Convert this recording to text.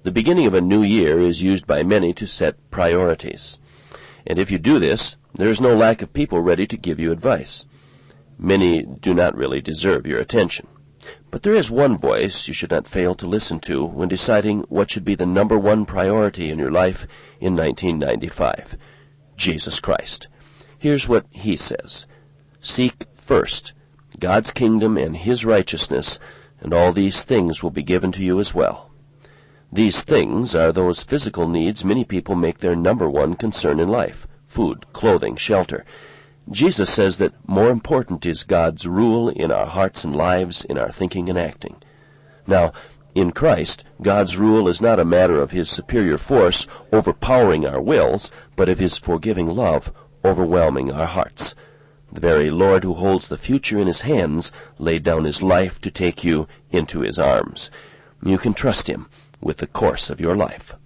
The beginning of a new year is used by many to set priorities. And if you do this, there is no lack of people ready to give you advice. Many do not really deserve your attention. But there is one voice you should not fail to listen to when deciding what should be the number one priority in your life in 1995. Jesus Christ. Here's what he says. Seek first God's kingdom and his righteousness, and all these things will be given to you as well. These things are those physical needs many people make their number one concern in life: food, clothing, shelter. Jesus says that more important is God's rule in our hearts and lives, in our thinking and acting. Now, in Christ, God's rule is not a matter of his superior force overpowering our wills, but of his forgiving love overwhelming our hearts. The very Lord who holds the future in his hands laid down his life to take you into his arms. You can trust him with the course of your life.